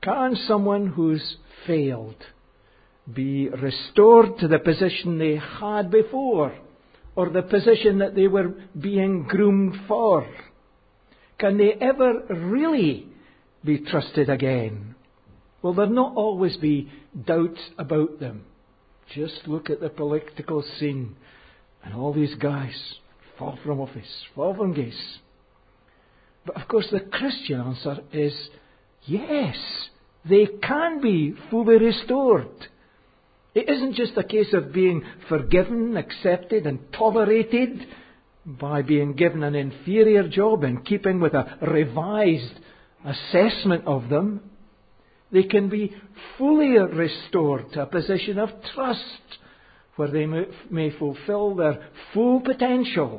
Can someone who's failed be restored to the position they had before, or the position that they were being groomed for? Can they ever really be trusted again? Will there not always be doubts about them? Just look at the political scene and all these guys fall from office, fall from grace. But of course the Christian answer is yes, they can be fully restored. It isn't just a case of being forgiven, accepted and tolerated by being given an inferior job in keeping with a revised assessment of them. They can be fully restored to a position of trust where they may fulfill their full potential.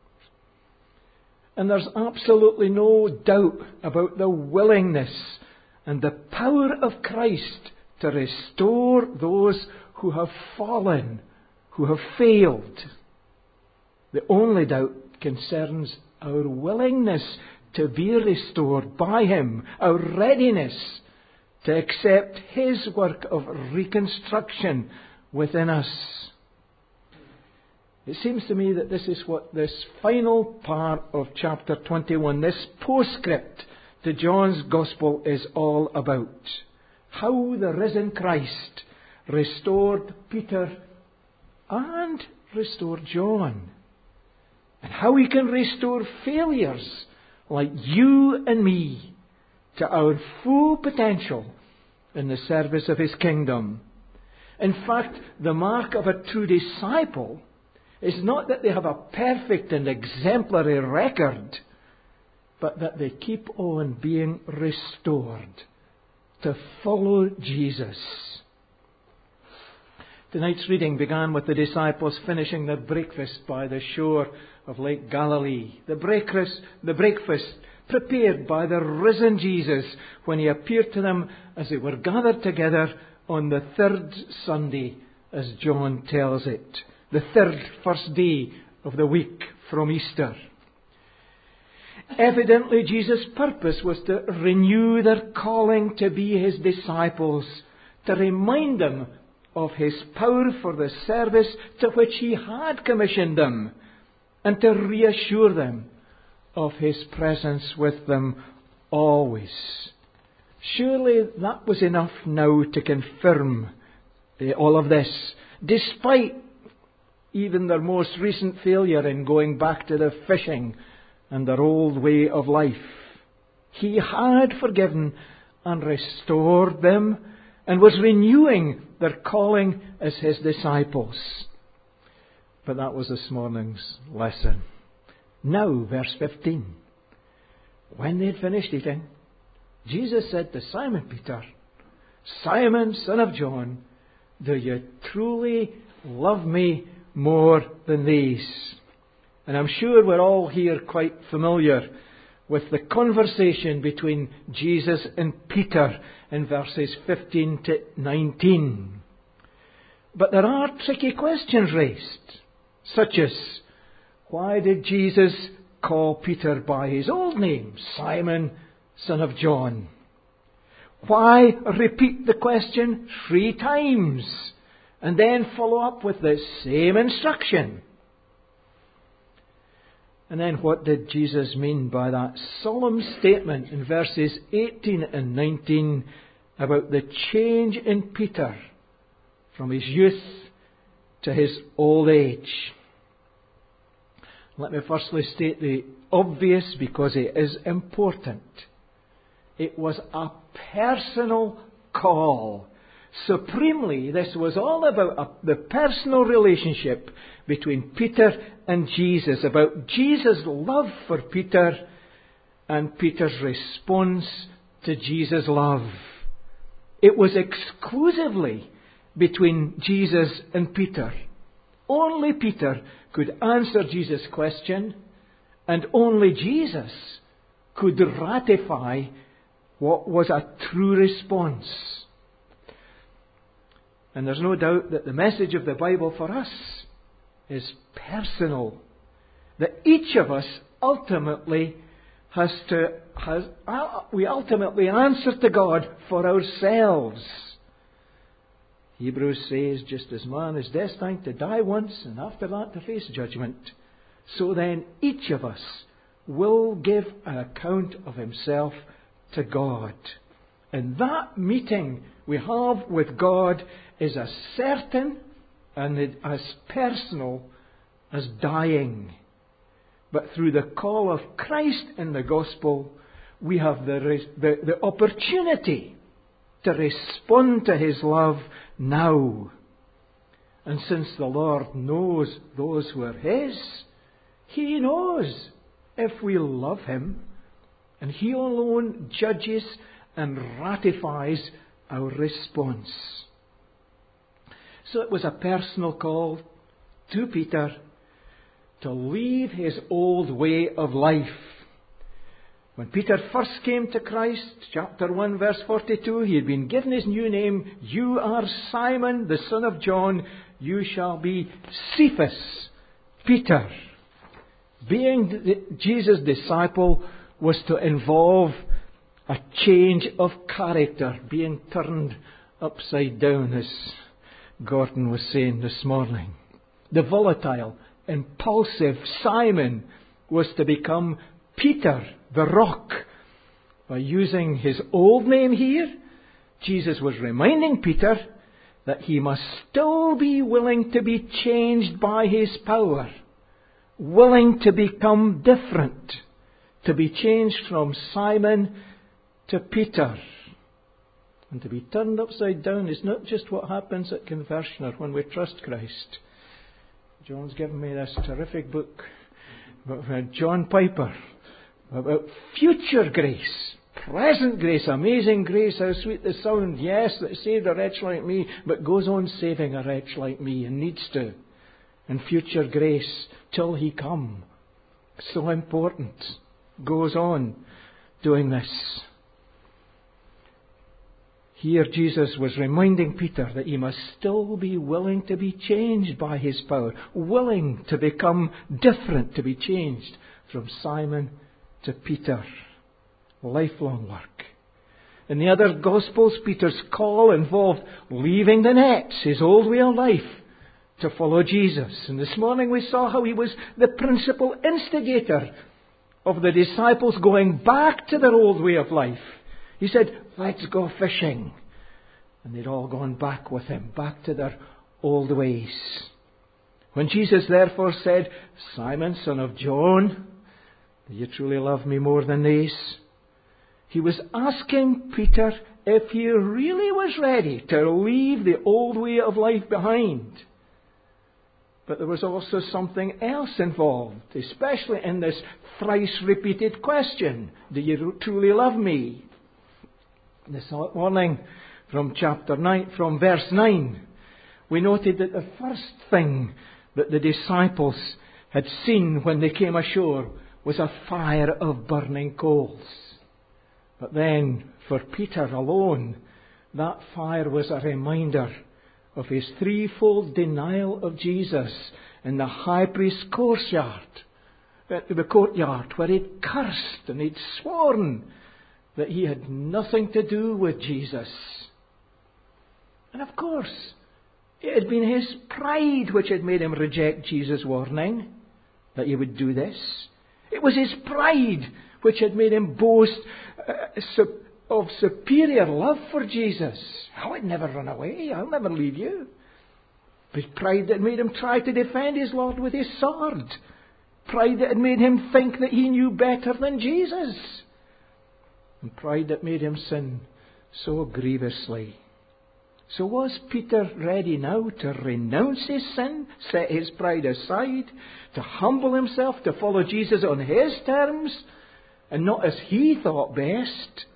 And there's absolutely no doubt about the willingness and the power of Christ to restore those who have fallen, who have failed. The only doubt concerns our willingness to be restored by Him, our readiness to accept His work of reconstruction within us. It seems to me that this is what this final part of chapter 21, this postscript to John's Gospel, is all about. How the risen Christ restored Peter and restored John. And how He can restore failures like you and me to our full potential in the service of His kingdom. In fact, the mark of a true disciple is not that they have a perfect and exemplary record, but that they keep on being restored to follow Jesus. Tonight's reading began with the disciples finishing their breakfast by the shore of Lake Galilee. The breakfast prepared by the risen Jesus when He appeared to them as they were gathered together on the third Sunday, as John tells it. The first day of the week from Easter. Evidently, Jesus' purpose was to renew their calling to be His disciples, to remind them of His power for the service to which He had commissioned them, and to reassure them of His presence with them always. Surely that was enough now to confirm all of this, despite even their most recent failure in going back to the fishing and their old way of life. He had forgiven and restored them and was renewing their calling as His disciples. But that was this morning's lesson. Now, verse 15. When they had finished eating, Jesus said to Simon Peter, "Simon, son of John, do you truly love me more than these?" And I'm sure we're all here quite familiar with the conversation between Jesus and Peter in verses 15 to 19. But there are tricky questions raised, such as, why did Jesus call Peter by his old name, Simon, son of John? Why repeat the question 3 times and then follow up with the same instruction? And then what did Jesus mean by that solemn statement in verses 18 and 19 about the change in Peter from his youth to his old age? Let me firstly state the obvious, because it is important. It was a personal call. Supremely, this was all about the personal relationship between Peter and Jesus, about Jesus' love for Peter and Peter's response to Jesus' love. It was exclusively between Jesus and Peter. Only Peter could answer Jesus' question, and only Jesus could ratify what was a true response. And there's no doubt that the message of the Bible for us is personal. That each of us ultimately we ultimately answer to God for ourselves. Hebrews says, just as man is destined to die once and after that to face judgment, so then each of us will give an account of himself to God. And that meeting we have with God is as certain and as personal as dying. But through the call of Christ in the gospel, we have the opportunity to respond to His love now. And since the Lord knows those who are His, He knows if we love Him, and He alone judges and ratifies our response. So it was a personal call to Peter to leave his old way of life. When Peter first came to Christ, chapter 1, verse 42, he had been given his new name. You are Simon, the son of John. You shall be Cephas, Peter. Being Jesus' disciple was to involve a change of character, being turned upside down, as Gordon was saying this morning. The volatile, impulsive Simon was to become Peter, the rock. By using his old name here, Jesus was reminding Peter that he must still be willing to be changed by His power, willing to become different, to be changed from Simon to Peter. And to be turned upside down is not just what happens at conversion or when we trust Christ. John's given me this terrific book about John Piper about future grace, present grace, amazing grace, how sweet the sound, yes, that saved a wretch like me, but goes on saving a wretch like me and needs to. And future grace till He come. So important. Goes on doing this. Here Jesus was reminding Peter that he must still be willing to be changed by His power, willing to become different, to be changed from Simon to Peter. Lifelong work. In the other Gospels, Peter's call involved leaving the nets, his old way of life, to follow Jesus. And this morning we saw how he was the principal instigator of the disciples going back to their old way of life. He said, let's go fishing. And they'd all gone back with him, back to their old ways. When Jesus therefore said, Simon, son of John, do you truly love me more than these? He was asking Peter if he really was ready to leave the old way of life behind. But there was also something else involved, especially in this thrice repeated question, do you truly love me? This morning, from chapter 9, from verse 9, we noted that the first thing that the disciples had seen when they came ashore was a fire of burning coals. But then, for Peter alone, that fire was a reminder of his threefold denial of Jesus in the high priest's courtyard, where he'd cursed and he'd sworn that he had nothing to do with Jesus. And of course, it had been his pride which had made him reject Jesus' warning that he would do this. It was his pride which had made him boast of superior love for Jesus. I would never run away. I'll never leave you. His pride that made him try to defend his Lord with his sword. Pride that had made him think that he knew better than Jesus. And pride that made him sin so grievously. So was Peter ready now to renounce his sin, set his pride aside, to humble himself, to follow Jesus on his terms, and not as he thought best?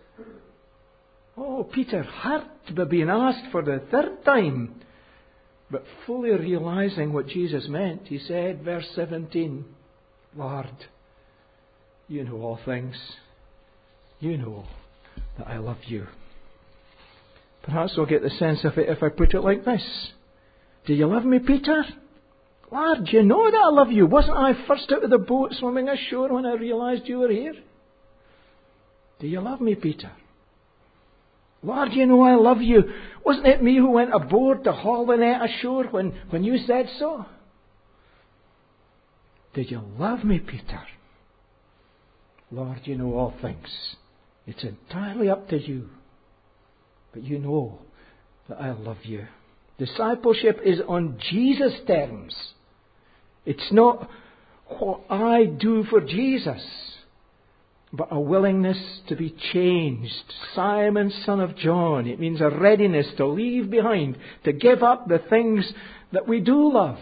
Oh, Peter hurt by being asked for the third time, but fully realizing what Jesus meant, he said, verse 17, Lord, you know all things. You know that I love you. Perhaps we'll get the sense of it if I put it like this. Do you love me, Peter? Lord, you know that I love you. Wasn't I first out of the boat swimming ashore when I realized you were here? Do you love me, Peter? Lord, you know I love you. Wasn't it me who went aboard to haul the net ashore when you said so? Did you love me, Peter? Lord, you know all things. It's entirely up to you. But you know that I love you. Discipleship is on Jesus' terms. It's not what I do for Jesus, but a willingness to be changed. Simon, son of John. It means a readiness to leave behind, to give up the things that we do love.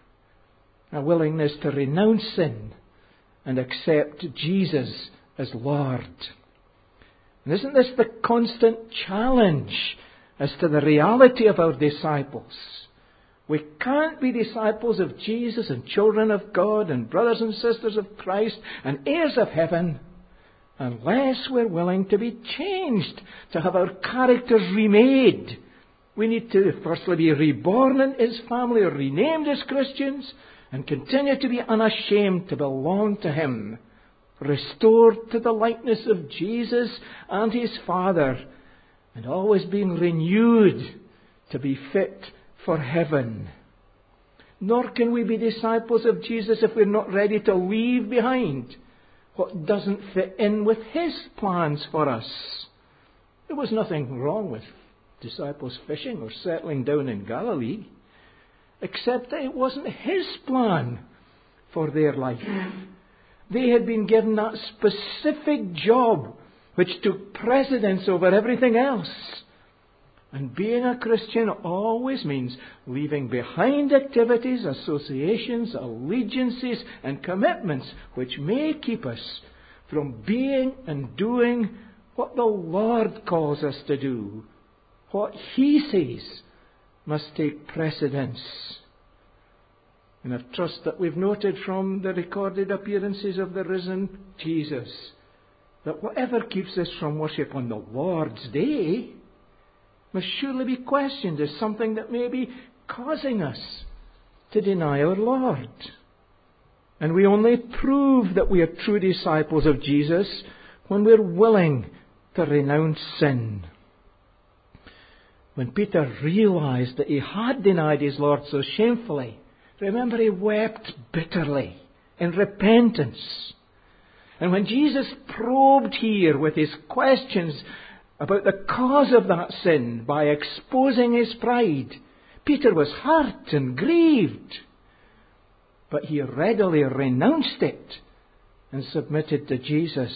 A willingness to renounce sin and accept Jesus as Lord. And isn't this the constant challenge as to the reality of our disciples? We can't be disciples of Jesus and children of God and brothers and sisters of Christ and heirs of heaven unless we're willing to be changed, to have our characters remade. We need to firstly be reborn in His family or renamed as Christians and continue to be unashamed to belong to Him, restored to the likeness of Jesus and His Father, and always being renewed to be fit for heaven. Nor can we be disciples of Jesus if we're not ready to leave behind what doesn't fit in with His plans for us. There was nothing wrong with disciples fishing or settling down in Galilee, except that it wasn't His plan for their life. They had been given that specific job which took precedence over everything else. And being a Christian always means leaving behind activities, associations, allegiances and commitments which may keep us from being and doing what the Lord calls us to do, what He says must take precedence. And I trust that we've noted from the recorded appearances of the risen Jesus that whatever keeps us from worship on the Lord's Day must surely be questioned as something that may be causing us to deny our Lord. And we only prove that we are true disciples of Jesus when we're willing to renounce sin. When Peter realized that he had denied his Lord so shamefully, remember, he wept bitterly in repentance. And when Jesus probed here with his questions about the cause of that sin by exposing his pride, Peter was hurt and grieved. But he readily renounced it and submitted to Jesus.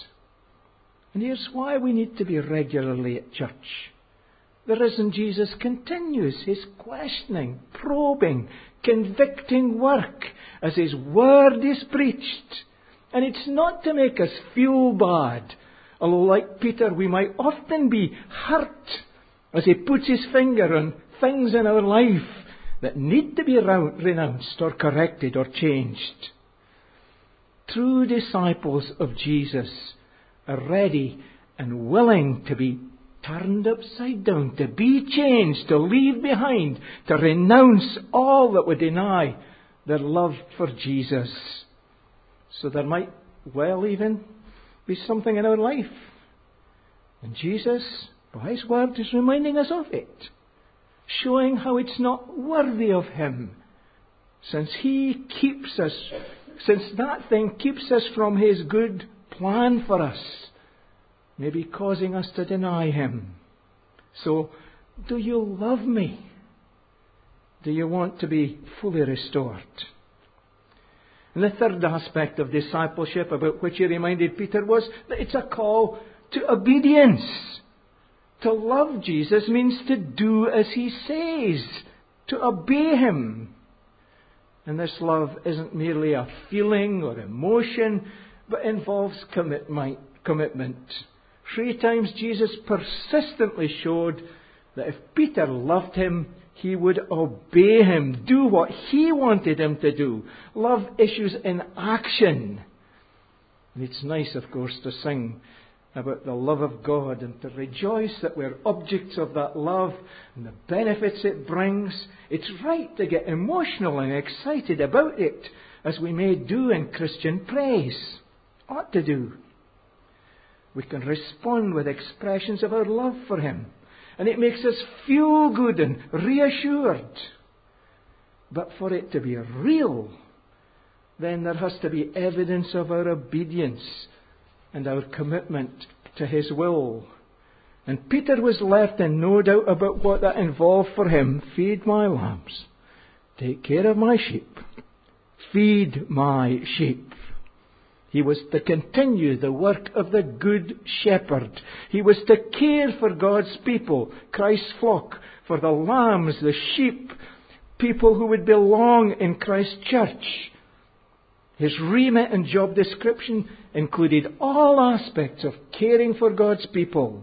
And here's why we need to be regularly at church. The risen Jesus continues his questioning, probing, convicting work as his word is preached. And it's not to make us feel bad, although like Peter we might often be hurt as he puts his finger on things in our life that need to be renounced or corrected or changed. True disciples of Jesus are ready and willing to be turned upside down, to be changed, to leave behind, to renounce all that would deny their love for Jesus. So there might well even be something in our life. And Jesus, by His word, is reminding us of it, showing how it's not worthy of Him, since that thing keeps us from His good plan for us, maybe causing us to deny Him. So, do you love me? Do you want to be fully restored? And the third aspect of discipleship about which he reminded Peter was that it's a call to obedience. To love Jesus means to do as He says, to obey Him. And this love isn't merely a feeling or emotion, but involves commitment. 3 times Jesus persistently showed that if Peter loved Him, he would obey Him, do what He wanted him to do. Love issues in action. And it's nice, of course, to sing about the love of God and to rejoice that we're objects of that love and the benefits it brings. It's right to get emotional and excited about it, as we may do in Christian praise. Ought to do. We can respond with expressions of our love for Him. And it makes us feel good and reassured. But for it to be real, then there has to be evidence of our obedience and our commitment to His will. And Peter was left in no doubt about what that involved for him. Feed my lambs. Take care of my sheep. Feed my sheep. He was to continue the work of the Good Shepherd. He was to care for God's people, Christ's flock, for the lambs, the sheep, people who would belong in Christ's church. His remit and job description included all aspects of caring for God's people.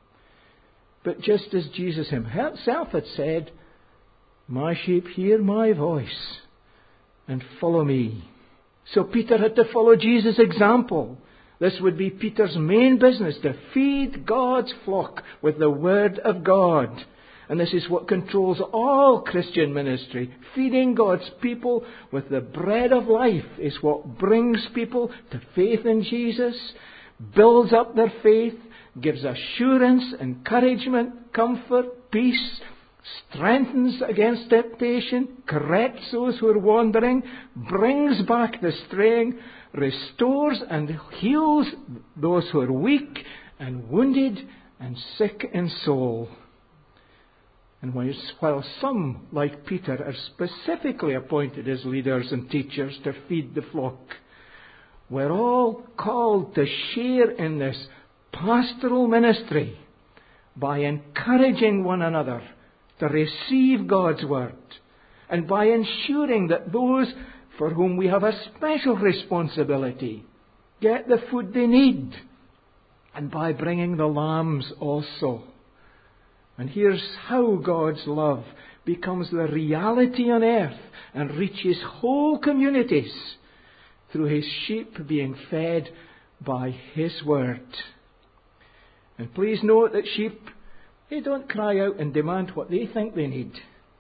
But just as Jesus Himself had said, my sheep hear my voice and follow me. So Peter had to follow Jesus' example. This would be Peter's main business, to feed God's flock with the Word of God. And this is what controls all Christian ministry. Feeding God's people with the bread of life is what brings people to faith in Jesus, builds up their faith, gives assurance, encouragement, comfort, peace, strengthens against temptation, corrects those who are wandering, brings back the straying, restores and heals those who are weak and wounded and sick in soul. And while some, like Peter, are specifically appointed as leaders and teachers to feed the flock, we're all called to share in this pastoral ministry by encouraging one another to receive God's Word, and by ensuring that those for whom we have a special responsibility get the food they need, and by bringing the lambs also. And here's how God's love becomes the reality on earth and reaches whole communities through His sheep being fed by His Word. And please note that sheep, they don't cry out and demand what they think they need.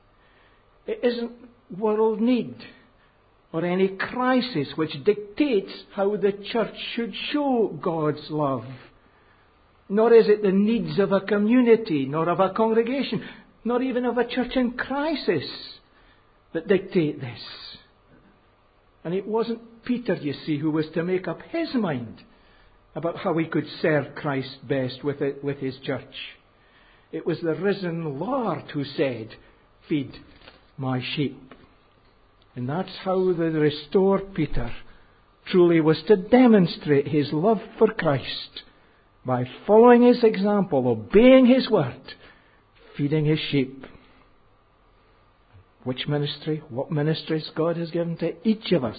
It isn't world need or any crisis which dictates how the church should show God's love. Nor is it the needs of a community, nor of a congregation, nor even of a church in crisis that dictate this. And it wasn't Peter, you see, who was to make up his mind about how he could serve Christ best with his church. It was the risen Lord who said, feed my sheep. And that's how the restored Peter truly was to demonstrate his love for Christ, by following His example, obeying His word, feeding His sheep. What ministries God has given to each of us.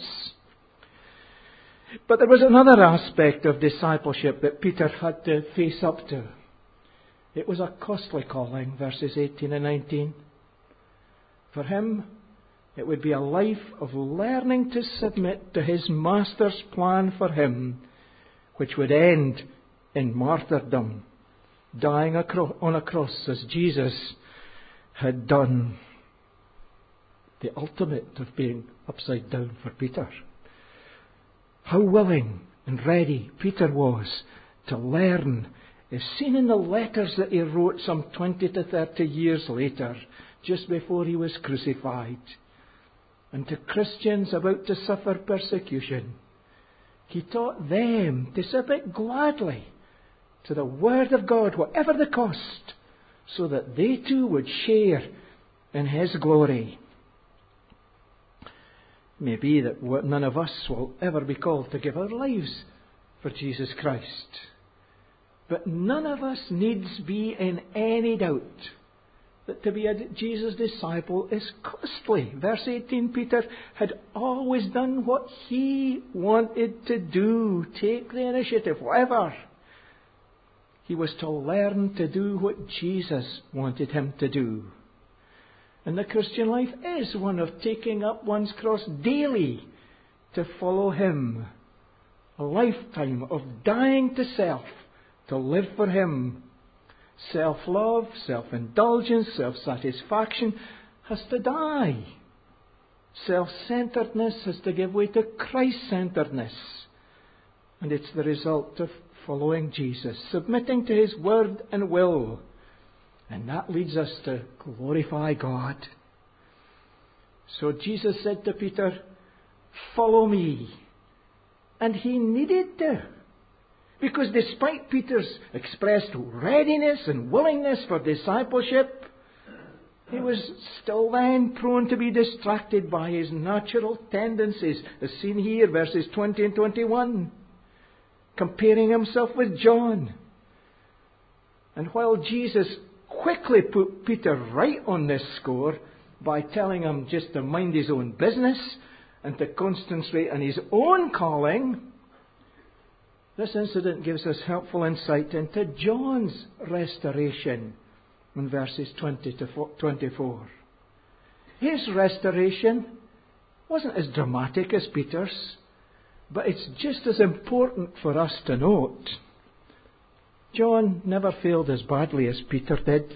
But there was another aspect of discipleship that Peter had to face up to. It was a costly calling, verses 18 and 19. For him, it would be a life of learning to submit to his Master's plan for him, which would end in martyrdom, dying on a cross as Jesus had done. The ultimate of being upside down for Peter. How willing and ready Peter was to learn is seen in the letters that he wrote some 20 to 30 years later, just before he was crucified. And to Christians about to suffer persecution, he taught them to submit gladly to the Word of God, whatever the cost, so that they too would share in His glory. It may be that none of us will ever be called to give our lives for Jesus Christ. But none of us needs be in any doubt that to be a Jesus disciple is costly. Verse 18, Peter had always done what he wanted to do, take the initiative, whatever. He was to learn to do what Jesus wanted him to do. And the Christian life is one of taking up one's cross daily to follow Him. A lifetime of dying to self to live for Him. Self-love, self-indulgence, self-satisfaction has to die. Self-centeredness has to give way to Christ-centeredness. And it's the result of following Jesus, submitting to His word and will. And that leads us to glorify God. So Jesus said to Peter, "Follow me." And he needed to. Because despite Peter's expressed readiness and willingness for discipleship, he was still then prone to be distracted by his natural tendencies, as seen here, verses 20 and 21, comparing himself with John. And while Jesus quickly put Peter right on this score by telling him just to mind his own business and to concentrate on his own calling, this incident gives us helpful insight into John's restoration in verses 20 to 24. His restoration wasn't as dramatic as Peter's, but it's just as important for us to note. John never failed as badly as Peter did.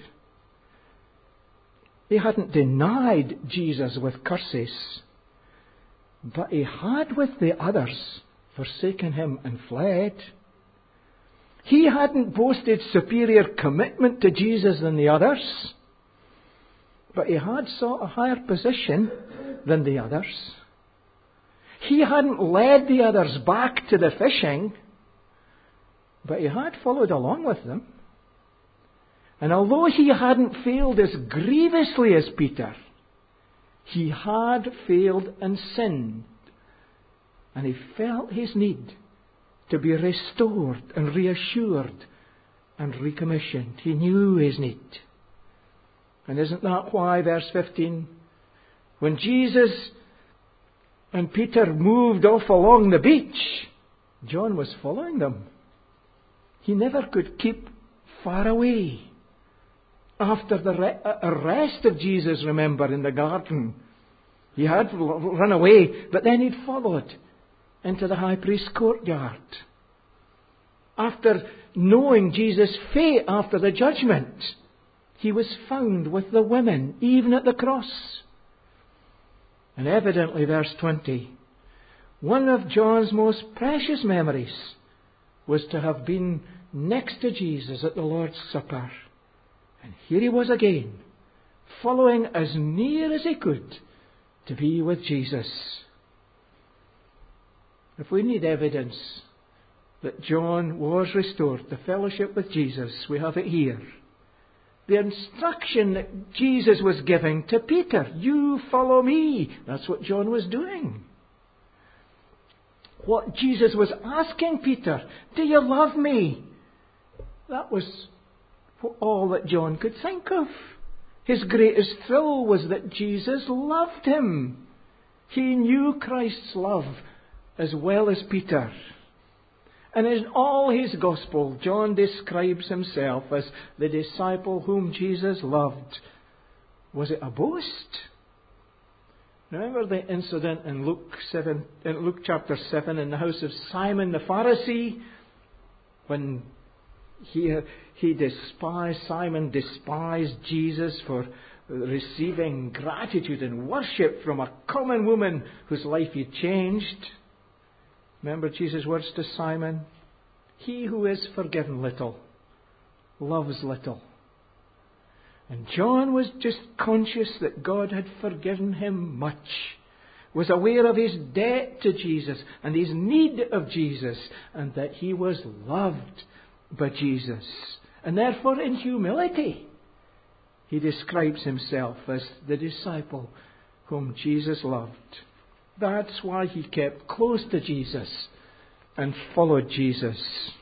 He hadn't denied Jesus with curses, but he had with the others forsaken him and fled. He hadn't boasted superior commitment to Jesus than the others, but he had sought a higher position than the others. He hadn't led the others back to the fishing, but he had followed along with them. And although he hadn't failed as grievously as Peter, he had failed and sinned. And he felt his need to be restored and reassured and recommissioned. He knew his need. And isn't that why, verse 15, when Jesus and Peter moved off along the beach, John was following them. He never could keep far away. After the arrest of Jesus, remember, in the garden, he had run away, but then he'd followed into the high priest's courtyard. After knowing Jesus' fate after the judgment, he was found with the women, even at the cross. And evidently, verse 20, one of John's most precious memories was to have been next to Jesus at the Lord's Supper. And here he was again, following as near as he could to be with Jesus. If we need evidence that John was restored to fellowship with Jesus, we have it here. The instruction that Jesus was giving to Peter, "You follow me." That's what John was doing. What Jesus was asking Peter, "Do you love me?" That was all that John could think of. His greatest thrill was that Jesus loved him. He knew Christ's love as well as Peter. And in all his gospel, John describes himself as the disciple whom Jesus loved. Was it a boast? Remember the incident in Luke chapter 7 in the house of Simon the Pharisee, when Simon despised Jesus for receiving gratitude and worship from a common woman whose life he changed. Remember Jesus' words to Simon? "He who is forgiven little loves little." And John was just conscious that God had forgiven him much, was aware of his debt to Jesus and his need of Jesus, and that he was loved by Jesus. And therefore, in humility, he describes himself as the disciple whom Jesus loved. That's why he kept close to Jesus and followed Jesus.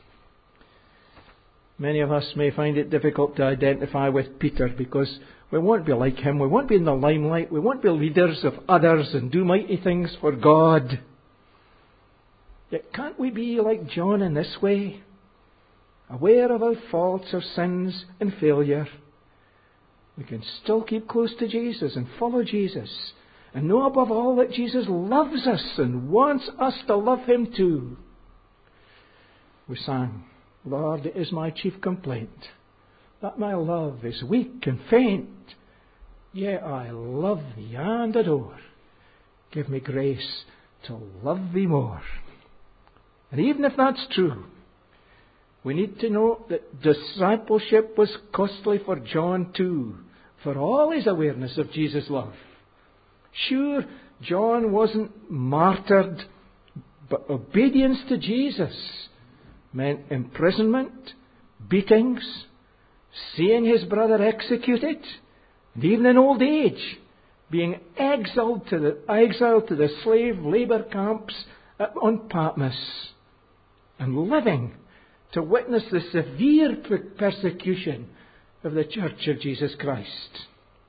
Many of us may find it difficult to identify with Peter because we won't be like him. We won't be in the limelight. We won't be leaders of others and do mighty things for God. Yet can't we be like John in this way? Aware of our faults, our sins and failure, we can still keep close to Jesus and follow Jesus. And know above all that Jesus loves us and wants us to love him too. We sang, "Lord, it is my chief complaint, that my love is weak and faint. Yet I love thee and adore. Give me grace to love thee more." And even if that's true, We need to note that discipleship was costly for John too, for all his awareness of Jesus' love. Sure, John wasn't martyred, but obedience to Jesus meant imprisonment, beatings, seeing his brother executed, and even in old age, being exiled to the slave labour camps on Patmos, and living to witness the severe persecution of the Church of Jesus Christ.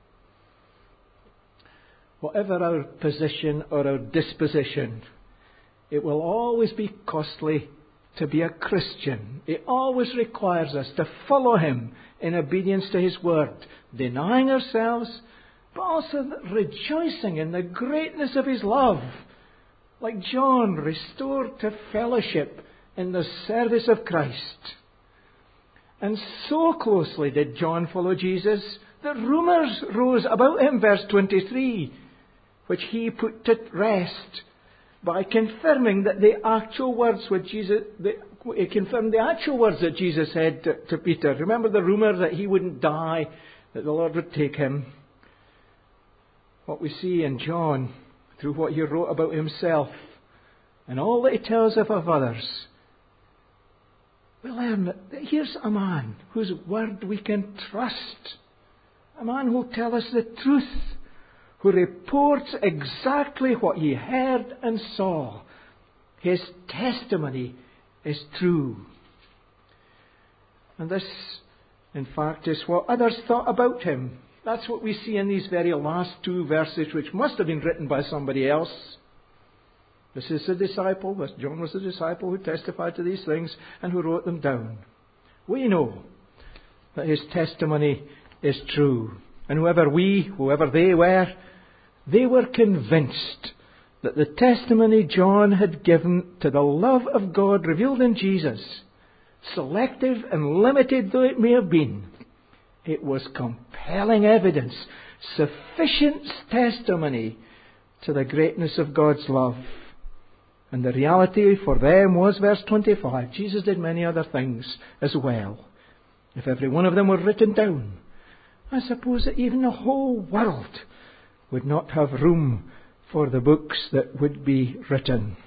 Whatever our position or our disposition, it will always be costly to be a Christian. It always requires us to follow Him in obedience to His word, denying ourselves, but also rejoicing in the greatness of His love. Like John, restored to fellowship in the service of Christ. And so closely did John follow Jesus that rumours rose about him, verse 23, which he put to rest by confirming that the actual words that Jesus said to Peter. Remember the rumour that he wouldn't die, that the Lord would take him. What we see in John, through what he wrote about himself, and all that he tells of others, we learn that here's a man whose word we can trust. A man who will tell us the truth, who reports exactly what he heard and saw. His testimony is true. And this, in fact, is what others thought about him. That's what we see in these very last two verses, which must have been written by somebody else. This is the disciple, John was the disciple who testified to these things and who wrote them down. We know that his testimony is true. And whoever they were convinced that the testimony John had given to the love of God revealed in Jesus, selective and limited though it may have been, it was compelling evidence, sufficient testimony to the greatness of God's love. And the reality for them was, verse 25, Jesus did many other things as well. If every one of them were written down, I suppose that even the whole world would not have room for the books that would be written.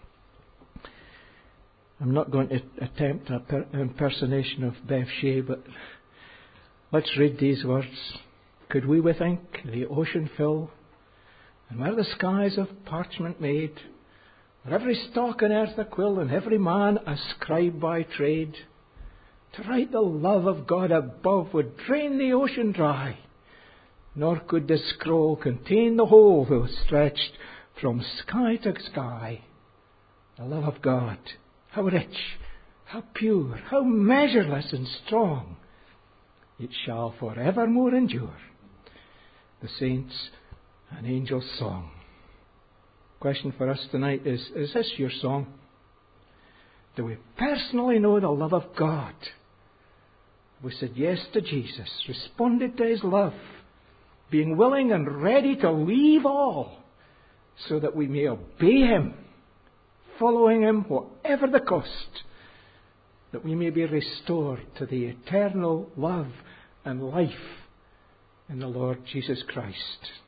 I'm not going to attempt an impersonation of Bev Shea, but let's read these words. Could we think the ocean fill, and were the skies of parchment made, were every stalk on earth a quill, and every man a scribe by trade, to write the love of God above would drain the ocean dry, nor could the scroll contain the whole, though stretched from sky to sky. The love of God, how rich, how pure, how measureless and strong, it shall forevermore endure. The saints' and angels' song. Question for us tonight is this your song? Do we personally know the love of God? We said yes to Jesus, responded to His love, being willing and ready to leave all so that we may obey Him, following Him whatever the cost, that we may be restored to the eternal love and life in the Lord Jesus Christ.